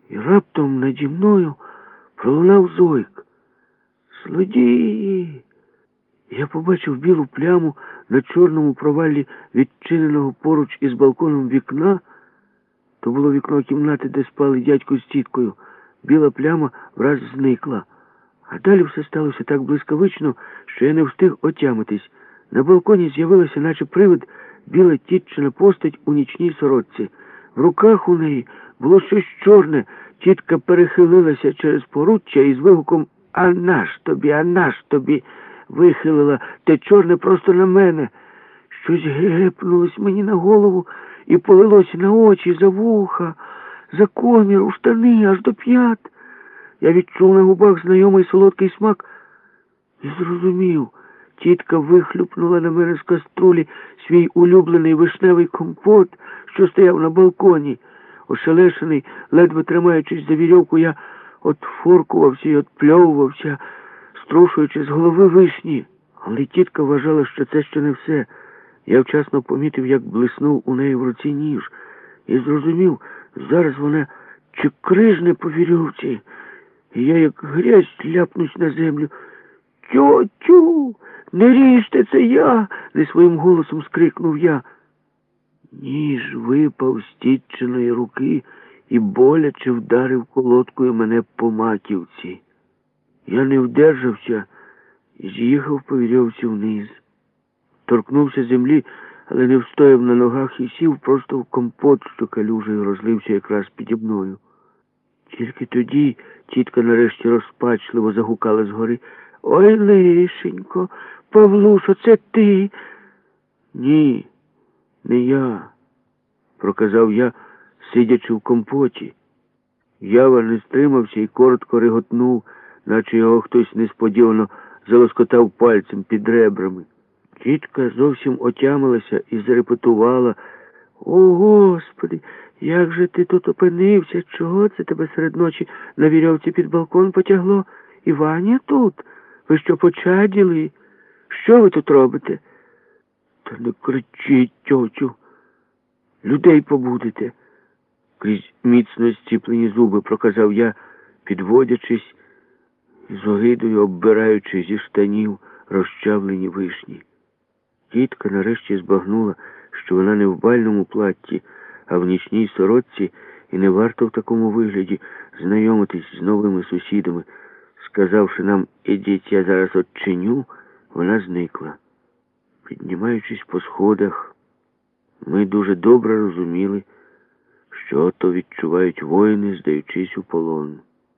І раптом наді мною пролунав зойк. «Злодії!» Я побачив білу пляму на чорному проваллі відчиненого поруч із балконом вікна. То було вікно кімнати, де спали дядько з тіткою. Біла пляма враз зникла. А далі все сталося так блискавично, що я не встиг отямитись. На балконі з'явилася, наче привид, біла тітчина постать у нічній сорочці. В руках у неї було щось чорне. Тітка перехилилася через поруччя і з вигуком «А наш тобі!» вихилила те чорне просто на мене. Щось гепнулось мені на голову і полилося на очі, за вуха, за комір, у штани, аж до п'ят. Я відчув на губах знайомий солодкий смак і зрозумів. Тітка вихлюпнула на мене з каструлі свій улюблений вишневий компот, що стояв на балконі. Ошелешений, ледве тримаючись за вірьовку, я отфоркувався і отпльовувався, струшуючи з голови вишні. Але тітка вважала, що це ще не все. Я вчасно помітив, як блиснув у неї в руці ніж, і зрозумів, зараз вона чекрижне по вірьовці, і я, як грязь, ляпнусь на землю. «Тьотю! Не ріжте, це я!» – не своїм голосом скрикнув я. Ніж випав з тітчиної руки і боляче вдарив колодкою мене по маківці. Я не вдержався і з'їхав по вірьовці вниз. Торкнувся землі, але не встояв на ногах і сів просто в компот, що калюжею розлився якраз піді мною. Тільки тоді тітка нарешті розпачливо загукала згори: «Ой, лишенько, Павлушо, це ти?» «Ні, не я», – проказав я, сидячи в компоті. Ява не стримався і коротко реготнув, наче його хтось несподівано залоскотав пальцем під ребрами. Тітка зовсім отямилася і зарепетувала: «О, Господи, як же ти тут опинився? Чого це тебе серед ночі на вірьовці під балкон потягло? І Ваня тут? Ви що, почаділи? Що ви тут робите?» «Та не кричіть, тьотю, людей побудете», – крізь міцно зціплені зуби проказав я, підводячись і з огидою оббираючи зі штанів розчавлені вишні. Тітка нарешті збагнула, що вона не в бальному платті, а в нічній сорочці, і не варто в такому вигляді знайомитись з новими сусідами. Сказавши нам «ідіть, я зараз odчиню», вона зникла. Піднімаючись по сходах, ми дуже добре розуміли, що ото відчувають воїни, здаючись у полон.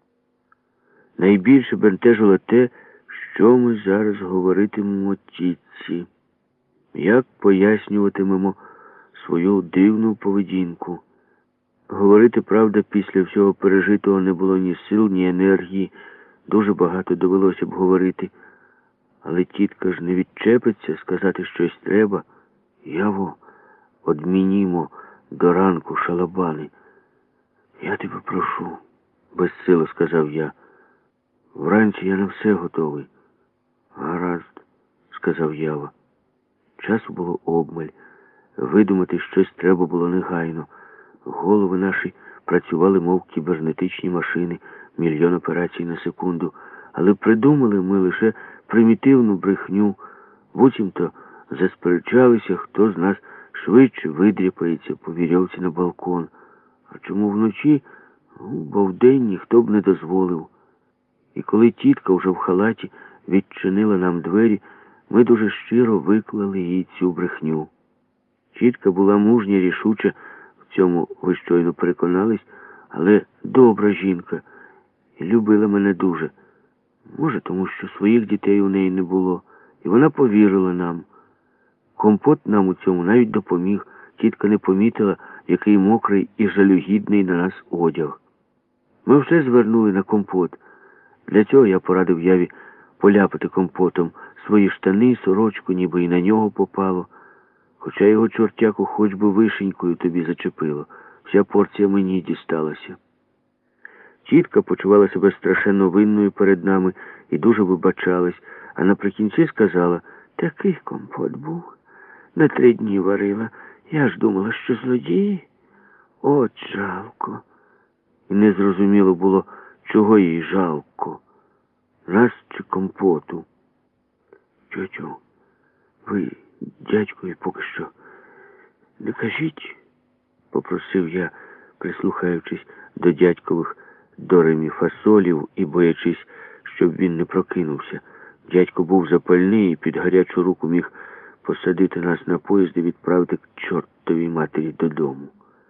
Найбільше бентежило те, що ми зараз говоритимемо тітці, як пояснюватимемо свою дивну поведінку. Говорити, правда, після всього пережитого не було ні сил, ні енергії, дуже багато довелося б говорити. Але тітка ж не відчепиться, сказати щось треба. Яво, одмінімо до ранку шалабани. «Я тебе прошу», – безсило сказав я. «Вранці я на все готовий». «Гаразд», – сказав Ява. Часу було обмаль. Видумати щось треба було негайно. Голови наші працювали, мов кібернетичні машини, мільйон операцій на секунду. Але придумали ми лише примітивну брехню. Буцімто засперечалися, хто з нас швидше видряпається по вірьовці на балкон. А чому вночі? Бо вдень ніхто б не дозволив. І коли тітка вже в халаті відчинила нам двері, ми дуже щиро виклали їй цю брехню. Тітка була мужня, рішуча, в цьому ви щойно переконались, але добра жінка і любила мене дуже. Може, тому що своїх дітей у неї не було, і вона повірила нам. Компот нам у цьому навіть допоміг. Тітка не помітила, який мокрий і жалюгідний на нас одяг. Ми все звернули на компот. Для цього я порадив Яві поляпати компотом свої штани і сорочку, ніби і на нього попало. Хоча його чортяку хоч би вишенькою тобі зачепило. Вся порція мені дісталася. Тітка почувала себе страшенно винною перед нами і дуже вибачалась, а наприкінці сказала: «Такий компот був. На 3 дні варила. Я ж думала, що злодії. От жалко». і незрозуміло було, чого їй жалко. Нас чи компоту. Тьотю, ви дядькові поки що не кажіть, попросив я, прислухаючись до дядькових доремі-фасолів і боячись, щоб він не прокинувся. Дядько був запальний і під гарячу руку міг посадити нас на поїзд і відправити к чортовій матері додому.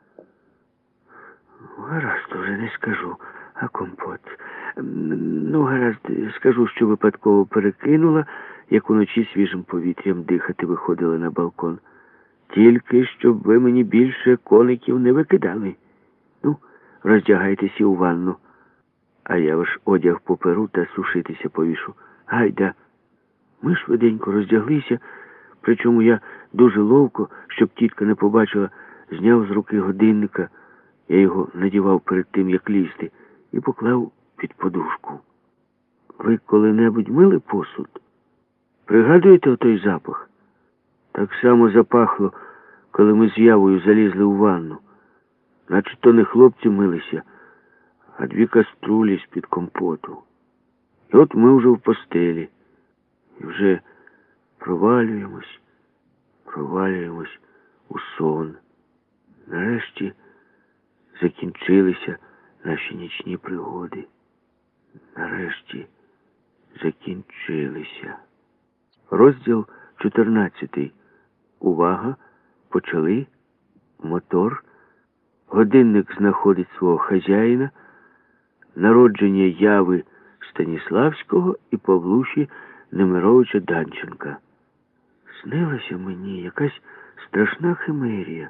Гаразд, уже не скажу, а компот. Ну, гаразд, скажу, що випадково перекинула, як уночі свіжим повітрям дихати виходила на балкон. Тільки, щоб ви мені більше коників не викидали. Ну, роздягайтеся у ванну, а я ваш одяг поперу та сушитися повішу. Гайда. Ми швиденько роздяглися, причому я дуже ловко, щоб тітка не побачила, зняв з руки годинника. Я його надівав перед тим, як лізти, і поклав під подушку. Ви коли-небудь мили посуд? Пригадуєте отой запах? Так само запахло, коли ми з Явою залізли у ванну. Наче то не хлопці милися, а дві каструлі з-під компоту. І от ми вже в постелі. І вже провалюємось у сон. Нарешті закінчилися наші нічні пригоди. Нарешті закінчилися. Розділ 14. Увага! Почали. Мотор. Годинник знаходить свого хазяїна. Народження Яви Станіславського і Павлуші Немировича Данченка. Снилася мені якась страшна химерія.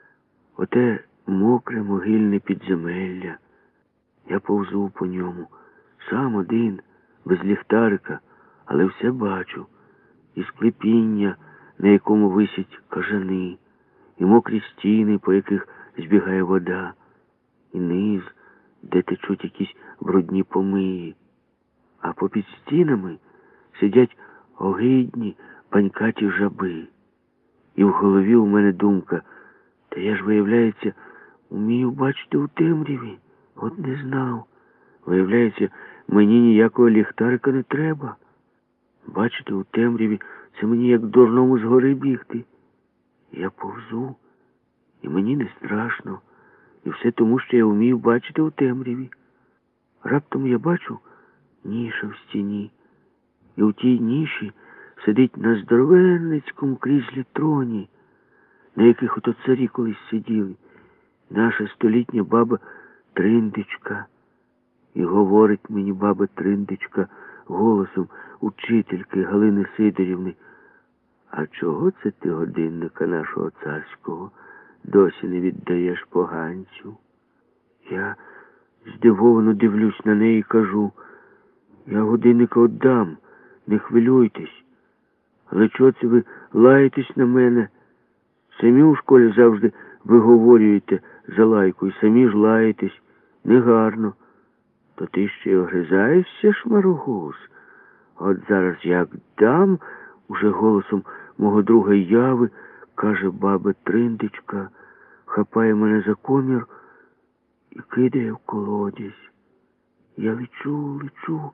Оте мокре могильне підземелля. Я повзу по ньому, сам один, без ліхтарика, але все бачу. І склепіння, на якому висять кажани, і мокрі стіни, по яких збігає вода, і низ, де течуть якісь брудні помиї. А попід стінами сидять огидні, панькаті жаби. І в голові у мене думка: та я ж, виявляється, умію бачити у темряві. От не знав. Виявляється, мені ніякого ліхтарика не треба. Бачити у темряві — це мені як дурному з гори бігти. Я повзу, і мені не страшно. І все тому, що я вмію бачити у темряві. Раптом я бачу ніша в стіні. І у тій ніші сидить на здоровенницькому кріслі троні, на яких ото царі колись сиділи, наша столітня баба Триндичка. І говорить мені баба Триндичка голосом учительки Галини Сидорівни: а чого це ти годинника нашого царського досі не віддаєш поганцю? Я здивовано дивлюсь на неї і кажу: я годинника віддам, не хвилюйтесь. Але чого це ви лаєтесь на мене? Самі у школі завжди виговорюєте за лайку, і самі ж лаєтесь. Негарно. То ти ще й огризаєшся, шмарогуз? От зараз як дам, уже голосом мого друга Яви, каже баба Триндичка, хапає мене за комір і кидає в колодязь. Я лечу.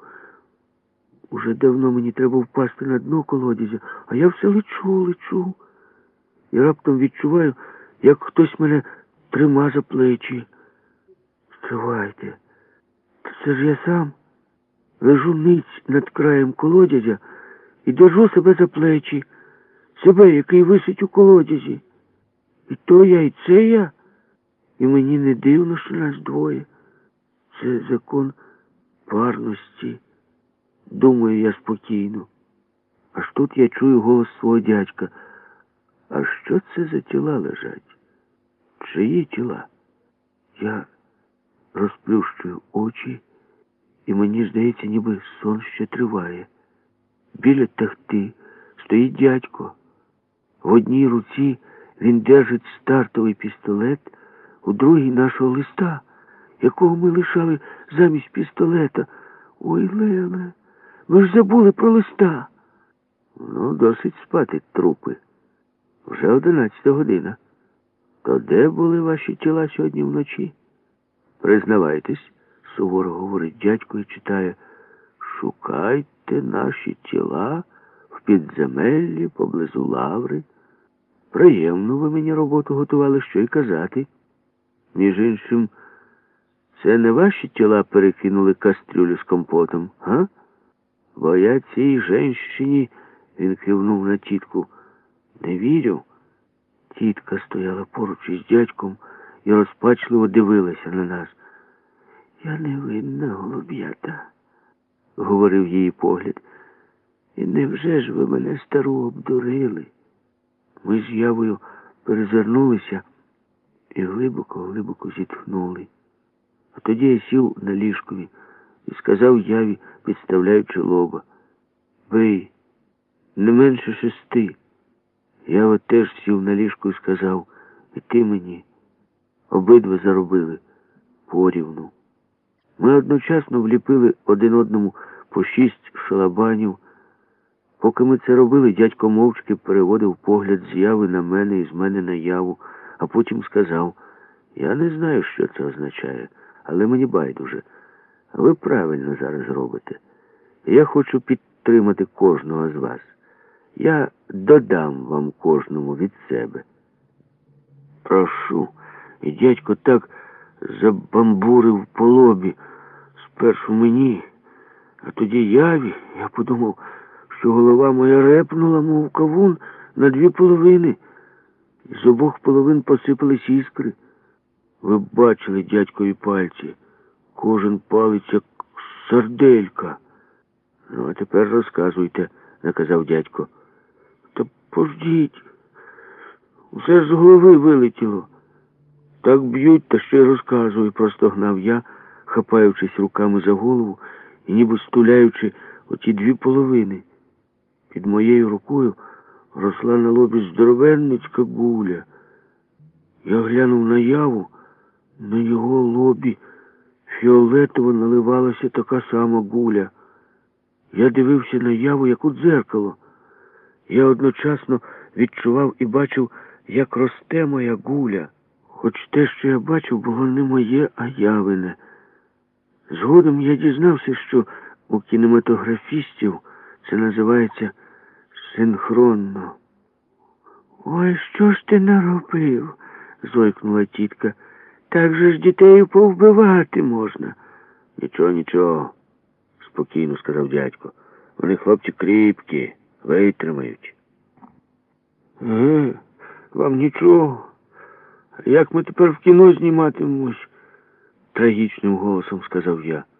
Уже давно мені треба впасти на дно колодязя, а я все лечу. І раптом відчуваю, як хтось мене трима за плечі. Стривайте. Це ж я сам лежу ниць над краєм колодязя і держу себе за плечі. Себе, який висить у колодязі. І то я, і це я. І мені не дивно, що нас двоє. Це закон парності. Думаю я спокійно. Аж тут я чую голос свого дядька. А що це за тіла лежать? Чиї тіла? Я розплющую очі, і мені здається, ніби сон ще триває. Біля тахти стоїть дядько. В одній руці він держить стартовий пістолет, у другій нашого листа, якого ми лишали замість пістолета. Ой, Леле, ви ж забули про листа. Ну, досить спати, трупи. Вже 11 година. То де були ваші тіла сьогодні вночі? Признавайтесь, суворо говорить дядько і читає: шукайте наші тіла в підземеллі поблизу лаври. Приємну ви мені роботу готували, що й казати. Між іншим, це не ваші тіла перекинули кастрюлю з компотом, га? Бо я цій женщині, він кивнув на тітку, не вірю. Тітка стояла поруч із дядьком і розпачливо дивилася на нас. Я не винна, голуб'ята, говорив її погляд. І невже ж ви мене стару обдурили? Ми з Явою перезирнулися і глибоко-глибоко зітхнули. А тоді я сів на ліжкові і сказав Яві, підставляючи лоба: бий, не менше 6. Ява теж сів на ліжку і сказав: і ти мені. Обидва заробили порівну. Ми одночасно вліпили один одному по 6 шалабанів. Поки ми це робили, дядько мовчки переводив погляд з Яви на мене і з мене на Яву, а потім сказав: я не знаю, що це означає, але мені байдуже. А ви правильно зараз робите. Я хочу підтримати кожного з вас. Я додам вам кожному від себе. Прошу. І дядько так забамбурив по лобі. Спершу мені, а тоді Яві. Я подумав, що голова моя репнула, мов кавун, на 2 половини. І з обох половин посипались іскри. Ви бачили дядькові пальці. Кожен палець, як сарделька. Ну, а тепер розказуйте, наказав дядько. Та пождіть. Все ж з голови вилетіло. Так б'ють, та ще й розказую, простогнав я, хапаючись руками за голову і ніби стуляючи оті 2 половини. Під моєю рукою росла на лобі здоровенницька гуля. Я глянув на Яву, на його лобі фіолетово наливалася така сама гуля. Я дивився на Яву, як у дзеркало. Я одночасно відчував і бачив, як росте моя гуля. Хоч те, що я бачив, було не моє, а Явине. Згодом я дізнався, що у кінематографістів це називається синхронно. «Ой, що ж ти наробив?» – зойкнула тітка. «Так же ж дітей повбивати можна». «Нічого, нічого», – спокійно сказав дядько. «Вони, хлопці, кріпкі, витримають». Вам нічого? Як ми тепер в кіно зніматимемось?» – трагічним голосом сказав я.